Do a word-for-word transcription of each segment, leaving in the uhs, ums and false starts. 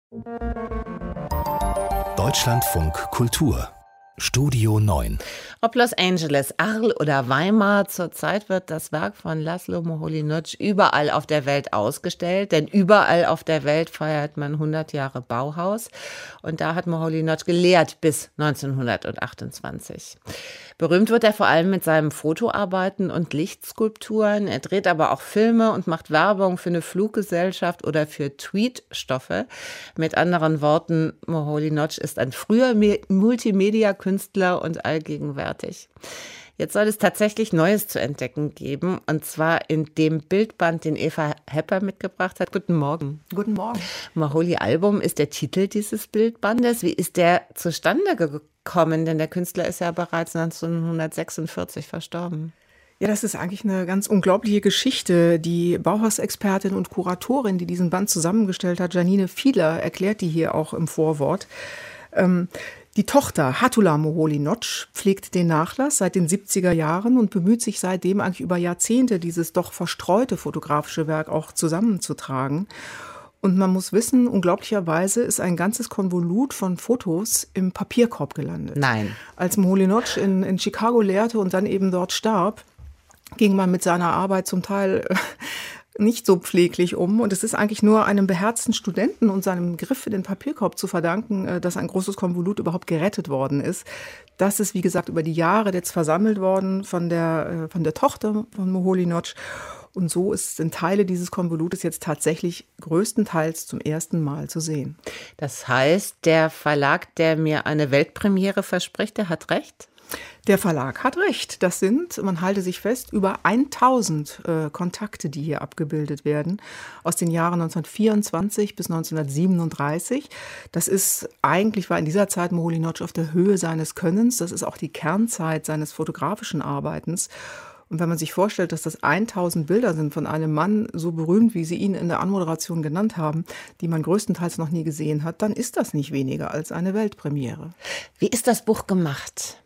Deutschlandfunk Kultur Studio neun. Ob Los Angeles, Arles oder Weimar, zurzeit wird das Werk von Laszlo Moholy-Nagy überall auf der Welt ausgestellt, denn überall auf der Welt feiert man hundert Jahre Bauhaus und da hat Moholy-Nagy gelehrt bis neunzehnhundertachtundzwanzig. Berühmt wird er vor allem mit seinen Fotoarbeiten und Lichtskulpturen. Er dreht aber auch Filme und macht Werbung für eine Fluggesellschaft oder für Tweetstoffe. Mit anderen Worten, Moholy-Nagy ist ein früher Multimedia-Künstler und allgegenwärtig. Jetzt soll es tatsächlich Neues zu entdecken geben, und zwar in dem Bildband, den Eva Hepper mitgebracht hat. Guten Morgen. Guten Morgen. Moholy-Album ist der Titel dieses Bildbandes. Wie ist der zustande gekommen? Denn der Künstler ist ja bereits neunzehnhundertsechsundvierzig verstorben. Ja, das ist eigentlich eine ganz unglaubliche Geschichte. Die Bauhaus-Expertin und Kuratorin, die diesen Band zusammengestellt hat, Janine Fiedler, erklärt die hier auch im Vorwort. Ähm, Die Tochter Hattula Moholy-Nagy pflegt den Nachlass seit den siebziger Jahren und bemüht sich seitdem eigentlich über Jahrzehnte, dieses doch verstreute fotografische Werk auch zusammenzutragen. Und man muss wissen, unglaublicherweise ist ein ganzes Konvolut von Fotos im Papierkorb gelandet. Nein. Als Moholy-Nagy in, in Chicago lehrte und dann eben dort starb, ging man mit seiner Arbeit zum Teil nicht so pfleglich um. Und es ist eigentlich nur einem beherzten Studenten und seinem Griff in den Papierkorb zu verdanken, dass ein großes Konvolut überhaupt gerettet worden ist. Das ist, wie gesagt, über die Jahre jetzt versammelt worden von der, von der Tochter von Moholy-Nagy. Und so ist, sind Teile dieses Konvolutes jetzt tatsächlich größtenteils zum ersten Mal zu sehen. Das heißt, der Verlag, der mir eine Weltpremiere verspricht, der hat recht? Der Verlag hat recht. Das sind, man halte sich fest, über tausend äh, Kontakte, die hier abgebildet werden, aus den Jahren neunzehnhundertvierundzwanzig bis neunzehnhundertsiebenunddreißig. Das ist, eigentlich war in dieser Zeit Moholy-Nagy auf der Höhe seines Könnens. Das ist auch die Kernzeit seines fotografischen Arbeitens. Und wenn man sich vorstellt, dass das tausend Bilder sind von einem Mann, so berühmt, wie Sie ihn in der Anmoderation genannt haben, die man größtenteils noch nie gesehen hat, dann ist das nicht weniger als eine Weltpremiere. Wie ist das Buch gemacht?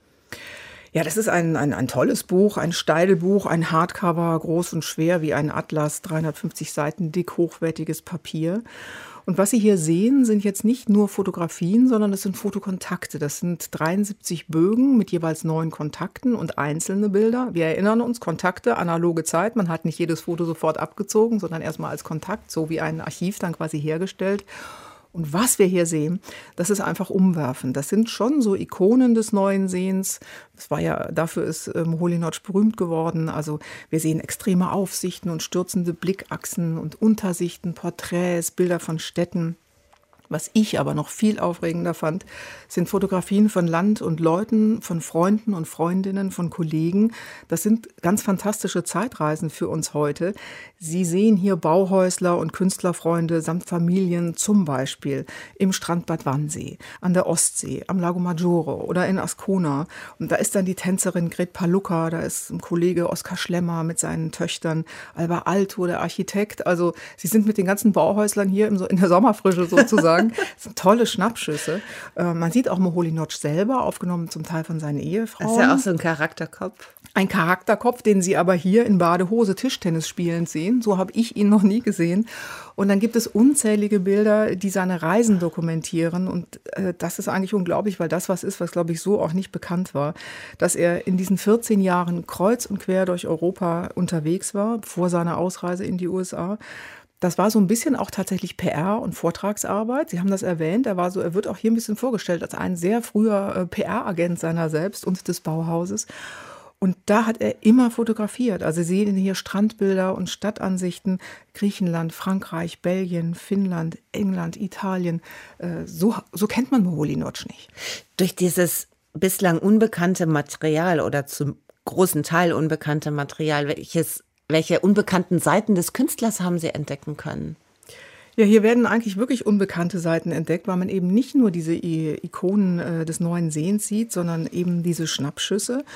Ja, das ist ein, ein, ein tolles Buch, ein Steilbuch, ein Hardcover, groß und schwer wie ein Atlas, dreihundertfünfzig Seiten dick, hochwertiges Papier. Und was Sie hier sehen, sind jetzt nicht nur Fotografien, sondern es sind Fotokontakte. Das sind dreiundsiebzig Bögen mit jeweils neun Kontakten und einzelne Bilder. Wir erinnern uns, Kontakte, analoge Zeit. Man hat nicht jedes Foto sofort abgezogen, sondern erstmal als Kontakt, so wie ein Archiv dann quasi hergestellt. Und was wir hier sehen, das ist einfach umwerfend. Das sind schon so Ikonen des neuen Sehens. Das war ja, dafür ist äh, Moholy-Nagy berühmt geworden. Also wir sehen extreme Aufsichten und stürzende Blickachsen und Untersichten, Porträts, Bilder von Städten. Was ich aber noch viel aufregender fand, sind Fotografien von Land und Leuten, von Freunden und Freundinnen, von Kollegen. Das sind ganz fantastische Zeitreisen für uns heute. Sie sehen hier Bauhäusler und Künstlerfreunde samt Familien, zum Beispiel im Strandbad Wannsee, an der Ostsee, am Lago Maggiore oder in Ascona. Und da ist dann die Tänzerin Gret Palucca, da ist ein Kollege Oskar Schlemmer mit seinen Töchtern, Alba Alto, der Architekt. Also sie sind mit den ganzen Bauhäuslern hier im, in der Sommerfrische sozusagen. Das sind tolle Schnappschüsse. Äh, man sieht auch Moholy-Nagy selber, aufgenommen zum Teil von seinen Ehefrauen. Das ist ja auch so ein Charakterkopf. Ein Charakterkopf, den Sie aber hier in Badehose Tischtennis spielend sehen. So habe ich ihn noch nie gesehen. Und dann gibt es unzählige Bilder, die seine Reisen dokumentieren. Und äh, das ist eigentlich unglaublich, weil das was ist, was, glaube ich, so auch nicht bekannt war. Dass er in diesen vierzehn Jahren kreuz und quer durch Europa unterwegs war, vor seiner Ausreise in die U S A. Das war so ein bisschen auch tatsächlich P R und Vortragsarbeit. Sie haben das erwähnt. Er war so, er wird auch hier ein bisschen vorgestellt als ein sehr früher äh, P R-Agent seiner selbst und des Bauhauses. Und da hat er immer fotografiert. Also Sie sehen hier Strandbilder und Stadtansichten. Griechenland, Frankreich, Belgien, Finnland, England, Italien. Äh, so, so kennt man Moholy-Nagy nicht. Durch dieses bislang unbekannte Material oder zum großen Teil unbekannte Material, welches Welche unbekannten Seiten des Künstlers haben Sie entdecken können? Ja, hier werden eigentlich wirklich unbekannte Seiten entdeckt, weil man eben nicht nur diese Ikonen äh, des neuen Sehens sieht, sondern eben diese Schnappschüsse.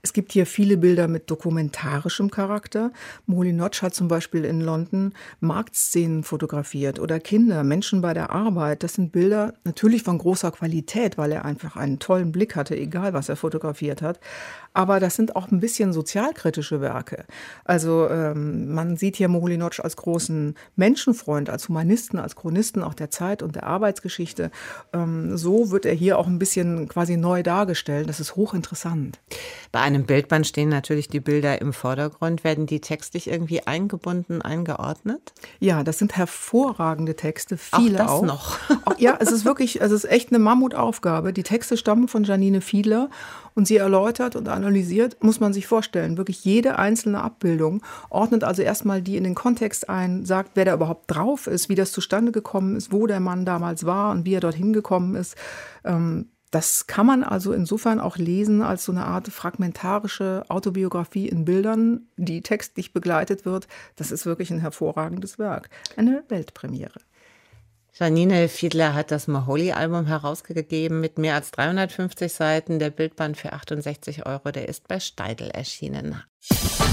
Es gibt hier viele Bilder mit dokumentarischem Charakter. Moholy Nagy hat zum Beispiel in London Marktszenen fotografiert oder Kinder, Menschen bei der Arbeit. Das sind Bilder natürlich von großer Qualität, weil er einfach einen tollen Blick hatte, egal was er fotografiert hat. Aber das sind auch ein bisschen sozialkritische Werke. Also ähm, man sieht hier Moholy Nagy als großen Menschenfreund, als Humanisten, als Chronisten auch der Zeit und der Arbeitsgeschichte. Ähm, so wird er hier auch ein bisschen quasi neu dargestellt. Das ist hochinteressant. Bei einem Bildband stehen natürlich die Bilder im Vordergrund. Werden die textlich irgendwie eingebunden, eingeordnet? Ja, das sind hervorragende Texte, viele auch. Das auch. noch. Ja, es ist wirklich, es ist echt eine Mammutaufgabe. Die Texte stammen von Janine Fiedler und sie erläutert und analysiert, muss man sich vorstellen, wirklich jede einzelne Abbildung, ordnet also erstmal die in den Kontext ein, sagt, wer da überhaupt drauf ist, wie das zustande gekommen ist, wo der Mann damals war und wie er dorthin gekommen ist. Das kann man also insofern auch lesen als so eine Art fragmentarische Autobiografie in Bildern, die textlich begleitet wird. Das ist wirklich ein hervorragendes Werk. Eine Weltpremiere. Janine Fiedler hat das Moholy-Album herausgegeben mit mehr als dreihundertfünfzig Seiten. Der Bildband für achtundsechzig Euro, der ist bei Steidl erschienen.